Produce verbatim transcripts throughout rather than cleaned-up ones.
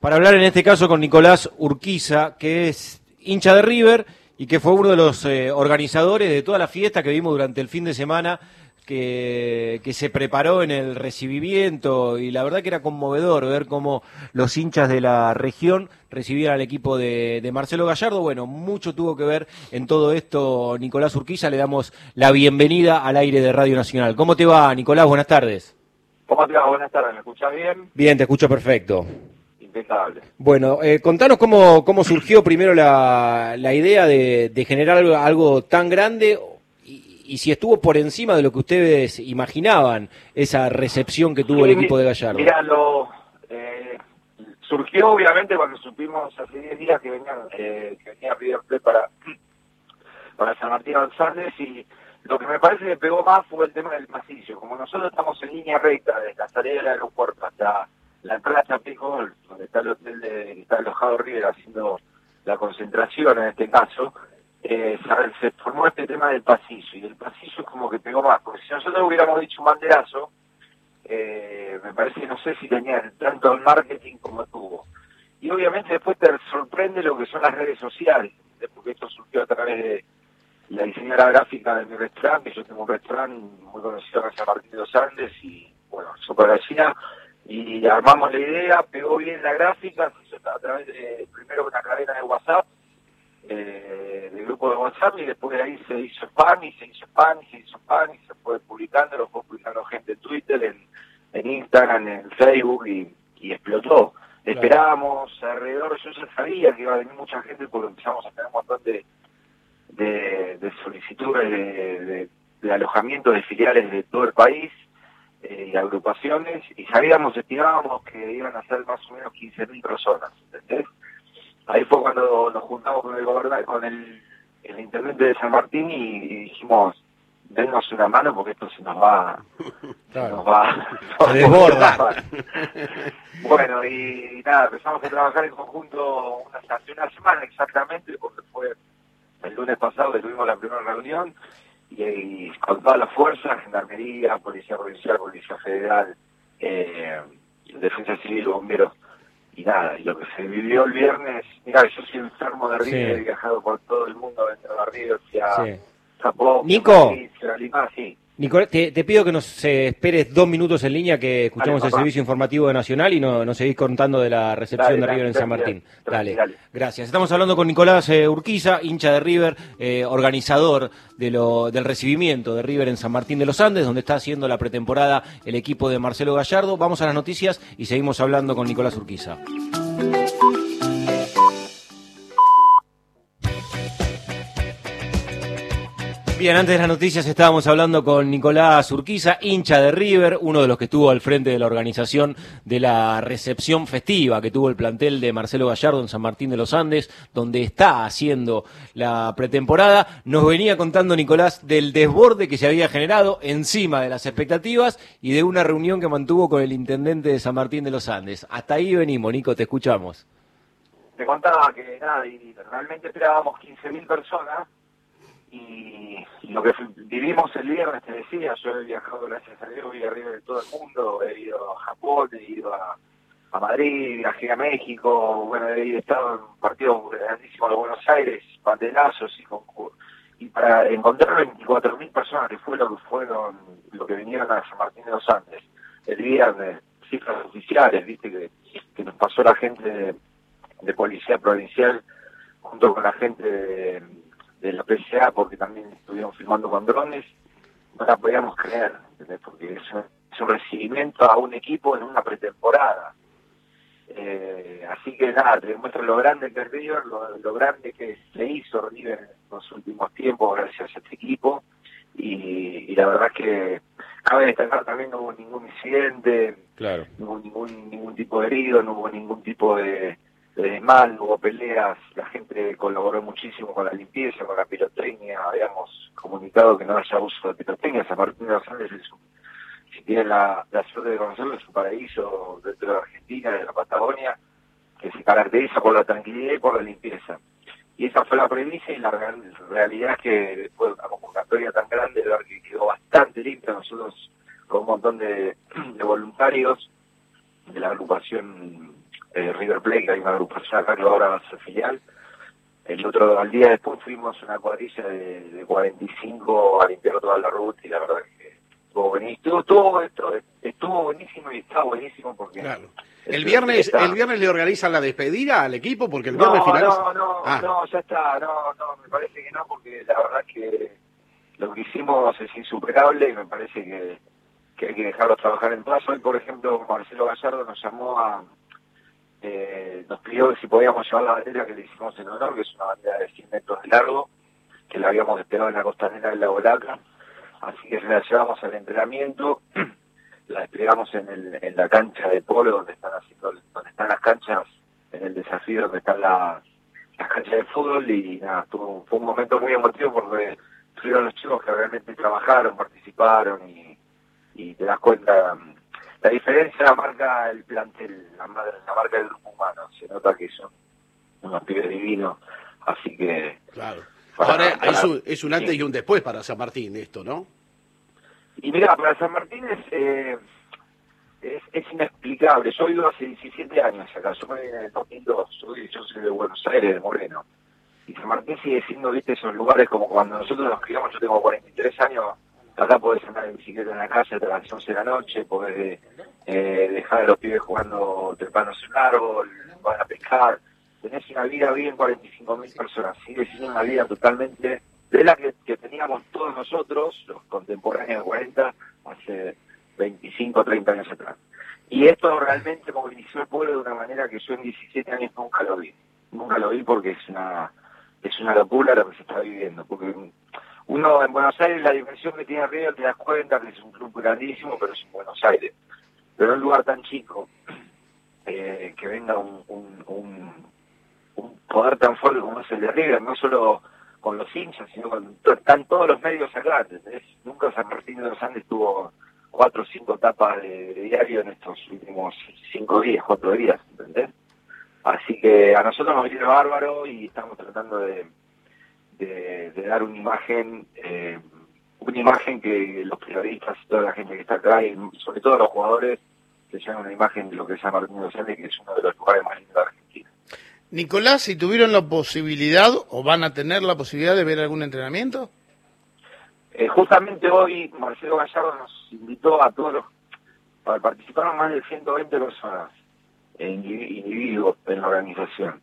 para hablar en este caso con Nicolás Urquiza, que es hincha de River y que fue uno de los eh, organizadores de toda la fiesta que vimos durante el fin de semana, que, que se preparó en el recibimiento, y la verdad que era conmovedor ver cómo los hinchas de la región recibían al equipo de, de Marcelo Gallardo. Bueno, mucho tuvo que ver en todo esto Nicolás Urquiza. Le damos la bienvenida al aire de Radio Nacional. ¿Cómo te va, Nicolás? Buenas tardes. ¿Cómo te va? Buenas tardes. ¿Me escuchás bien? Bien, te escucho perfecto. Impecable. Bueno, eh, contanos cómo, cómo surgió primero la, la idea de, de generar algo, algo tan grande, y, y si estuvo por encima de lo que ustedes imaginaban esa recepción que tuvo sí, el equipo de Gallardo. Mirá, lo, eh, surgió obviamente cuando supimos hace diez días que venía, eh, que venía River Plate para, para San Martín de los Andes, y lo que me parece que pegó más fue el tema del pasillo. Como nosotros estamos en línea recta desde la salida del aeropuerto hasta la entrada de Chapecó, donde está el hotel de, está alojado River haciendo la concentración en este caso, eh, se, se formó este tema del pasillo, y el pasillo es como que pegó más, porque si nosotros hubiéramos dicho un banderazo, eh, me parece que no sé si tenía tanto el marketing como tuvo. Y obviamente después te sorprende lo que son las redes sociales, porque esto surgió a través de la diseñadora gráfica de mi restaurante. Yo tengo un restaurante muy conocido en San Martín de los Andes, y bueno, Sopa Gallina, y armamos la idea, pegó bien la gráfica, se hizo a través de, primero una cadena de WhatsApp, eh, del grupo de WhatsApp, y después de ahí se hizo spam, y se hizo spam, y se hizo spam, y se fue publicando, lo fue publicando gente en Twitter, en, en Instagram, en Facebook, y, y explotó. Claro. Esperábamos alrededor, yo ya sabía que iba a venir mucha gente, porque empezamos a tener un montón de, de, de solicitudes de, de, de alojamiento de filiales de todo el país, eh, y agrupaciones, y sabíamos, estimábamos que iban a ser más o menos quince mil personas, ¿entendés? Ahí fue cuando nos juntamos con el gobernador, con el, el intendente de San Martín, y, y dijimos, dennos una mano porque esto se nos va, claro. se nos va, se desborda. Bueno, y, y nada, empezamos a trabajar en conjunto una, hace una semana exactamente, porque fue el lunes pasado que tuvimos la primera reunión, y, y con toda la fuerza, Gendarmería, Policía Provincial, Policía Federal, eh, Defensa Civil, Bomberos, y nada, y lo que se vivió el viernes, mira, yo soy enfermo de River, sí. He viajado por todo el mundo dentro de River, hacia sí. Japón, Nico, Madrid, hacia Lima, sí. Nicolás, te, te pido que nos eh, esperes dos minutos en línea, que escuchamos dale, el servicio informativo de Nacional y no, nos seguís contando de la recepción dale, de River dale, en San Martín. Dale, dale, gracias. Estamos hablando con Nicolás eh, Urquiza, hincha de River, eh, organizador de lo, del recibimiento de River en San Martín de los Andes, donde está haciendo la pretemporada el equipo de Marcelo Gallardo. Vamos a las noticias y seguimos hablando con Nicolás Urquiza. Bien, antes de las noticias estábamos hablando con Nicolás Urquiza, hincha de River, uno de los que estuvo al frente de la organización de la recepción festiva que tuvo el plantel de Marcelo Gallardo en San Martín de los Andes, donde está haciendo la pretemporada. Nos venía contando Nicolás del desborde que se había generado encima de las expectativas y de una reunión que mantuvo con el intendente de San Martín de los Andes. Hasta ahí venimos, Nico, te escuchamos. Te contaba que nada, y realmente esperábamos quince mil personas. Y lo que vivimos el viernes, te decía, yo he viajado, gracias a Dios, voy arriba de todo el mundo, he ido a Japón, he ido a, a Madrid, viajé a México, bueno, he estado en partidos grandísimos de Buenos Aires, pandelazos, y, con, y para encontrar veinticuatro mil personas, que fue lo que fueron, lo que vinieron a San Martín de los Andes, el viernes, cifras oficiales, viste, que, que nos pasó la gente de, de Policía Provincial, junto con la gente de... de la P C A, porque también estuvieron filmando con drones, no la podíamos creer, ¿entendés? Porque es un, es un recibimiento a un equipo en una pretemporada. Eh, así que nada, te demuestra lo grande que es River, lo, lo grande que se hizo River en los últimos tiempos gracias a este equipo, y, y la verdad es que cabe destacar también no hubo ningún incidente, claro. no hubo ningún, ningún tipo de herido, no hubo ningún tipo de... de mal, hubo peleas, la gente colaboró muchísimo con la limpieza, con la pirotecnia, habíamos comunicado que no haya uso de pirotecnia. San Martín de los Andes es un, si tienen la, la suerte de conocerlo, es un paraíso dentro de Argentina, de la Patagonia, que se caracteriza por la tranquilidad y por la limpieza. Y esa fue la premisa, y la real, realidad es que después de una convocatoria tan grande, de ver que quedó bastante limpia, nosotros con un montón de, de voluntarios de la agrupación eh, River Plate, que hay una agrupación acá que ahora va a ser filial. El otro, al día después fuimos una cuadrilla de, de cuarenta y cinco a limpiar toda la ruta y la verdad que estuvo buenísimo. Estuvo, estuvo, estuvo buenísimo y está buenísimo porque... Claro. El viernes, está... el viernes le organizan la despedida al equipo porque el no, viernes finaliza. No, no, ah. no, ya está, no, no, me parece que no, porque la verdad que lo que hicimos es insuperable y me parece que, que hay que dejarlos trabajar en paz. Hoy, por ejemplo, Marcelo Gallardo nos llamó a, eh, nos pidió que si podíamos llevar la bandera que le hicimos en honor, que es una bandera de cien metros de largo, que la habíamos despegado en la costanera del lago Laca, así que la llevamos al entrenamiento. La desplegamos en, el, en la cancha de polo donde están haciendo, donde están las canchas, en el desafío donde están las, las canchas de fútbol y nada, tuvo, fue un momento muy emotivo porque fueron los chicos que realmente trabajaron, participaron y, y te das cuenta, la diferencia la marca el plantel, la, la marca del grupo humano, se nota que son unos pibes divinos, así que... Claro. Para, Ahora para, es, un, es un antes sí. y un después para San Martín esto, ¿no? Y mira, para San Martín es, eh, es, es inexplicable. Yo vivo hace diecisiete años acá, yo me vine en el dos mil dos, soy, yo soy de Buenos Aires, de Moreno. Y San Martín sigue siendo, viste, esos lugares como cuando nosotros nos criamos, yo tengo cuarenta y tres años, acá podés andar en bicicleta en la calle hasta las once de la noche, podés eh, dejar a los pibes jugando trepanos en un árbol, van a pescar. Tenés una vida, viven cuarenta y cinco mil personas, sigue siendo una vida totalmente... de la que, que teníamos todos nosotros, los contemporáneos de cuarenta, hace veinticinco, treinta años atrás. Y esto realmente movilizó el pueblo de una manera que yo en diecisiete años nunca lo vi. Nunca lo vi porque es una es una locura lo que se está viviendo. Porque uno en Buenos Aires, la dimensión que tiene River, te das cuenta que es un club grandísimo, pero es en Buenos Aires. Pero en un lugar tan chico, eh, que venga un, un, un, un poder tan fuerte como es el de River, no solo... con los hinchas, sino con están todos los medios acá, ¿entendés? Nunca San Martín de los Andes tuvo cuatro o cinco tapas de, de diario en estos últimos cinco días, cuatro días, ¿entendés? Así que a nosotros nos viene bárbaro y estamos tratando de, de, de dar una imagen, eh, una imagen que los periodistas y toda la gente que está acá, y sobre todo los jugadores, se lleven una imagen de lo que es San Martín de los Andes, que es uno de los lugares más lindos de Argentina. Nicolás, si tuvieron la posibilidad o van a tener la posibilidad de ver algún entrenamiento. Eh, justamente hoy Marcelo Gallardo nos invitó a todos los, para participaron más de ciento veinte personas, eh, individuos en la organización.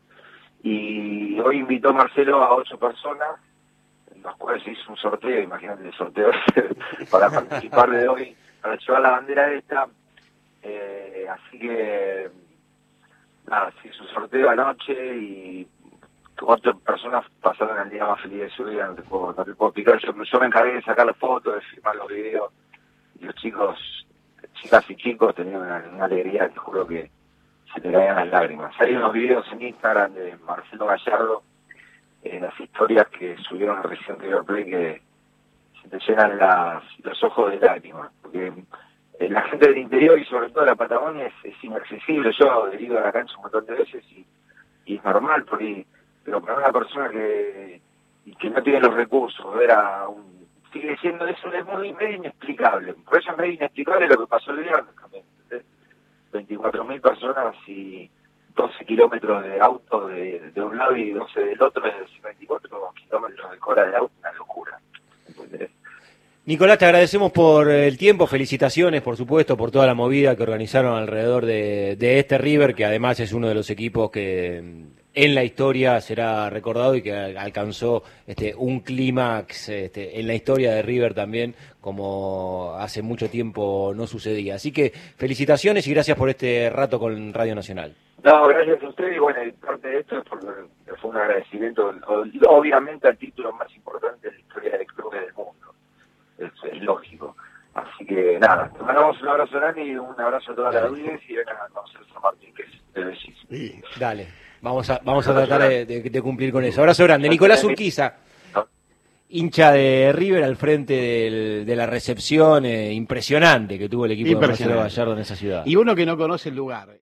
Y hoy invitó Marcelo a ocho personas, en las cuales se hizo un sorteo, imagínate el sorteo para participar de hoy, para llevar la bandera esta. Eh, así que... nada, se hizo un sorteo anoche y cuatro personas pasaron el día más feliz de su vida, no te puedo, no te puedo explicar. Yo, yo me encargué de sacar las fotos, de filmar los videos, y los chicos, chicas y chicos tenían una, una alegría, te juro que se te caían las lágrimas. Hay unos videos en Instagram de Marcelo Gallardo, en eh, las historias que subieron recién River Plate, que se te llenan las, los ojos de lágrimas, porque la gente del interior y sobre todo la Patagonia es, es inaccesible. Yo he ido a la cancha un montón de veces y, y es normal, por ahí, pero para una persona que, que no tiene los recursos, ver a un... sigue siendo eso, es muy medio inexplicable. Por eso es medio inexplicable lo que pasó el viernes también. veinticuatro mil personas y doce kilómetros de auto de, de un lado y doce del otro, es decir, veinticuatro kilómetros de cola de auto, una locura. ¿Entendés? Nicolás, te agradecemos por el tiempo, felicitaciones por supuesto por toda la movida que organizaron alrededor de, de este River, que además es uno de los equipos que en la historia será recordado y que alcanzó este, un clímax este, en la historia de River también, como hace mucho tiempo no sucedía. Así que felicitaciones y gracias por este rato con Radio Nacional. No, gracias a usted y bueno, y parte de esto es porque fue un agradecimiento, obviamente al título más importante de la historia del club del mundo. Es, es lógico. Así que nada, te mandamos un abrazo grande y un abrazo a toda la audiencia y vengan a conocer San Martín, que es bellísimo. Sí, dale, vamos a, vamos a tratar de, de, de cumplir con eso. Abrazo grande. Nicolás Urquiza, hincha de River al frente del, de la recepción eh, impresionante que tuvo el equipo de Marcelo Gallardo en esa ciudad. Y uno que no conoce el lugar.